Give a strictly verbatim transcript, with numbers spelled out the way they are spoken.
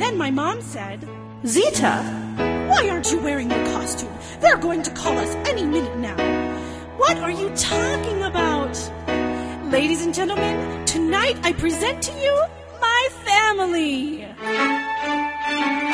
Then my mom said, Zita, why aren't you wearing your costume? They're going to call us any minute now. What are you talking about? Ladies and gentlemen, tonight I present to you my family.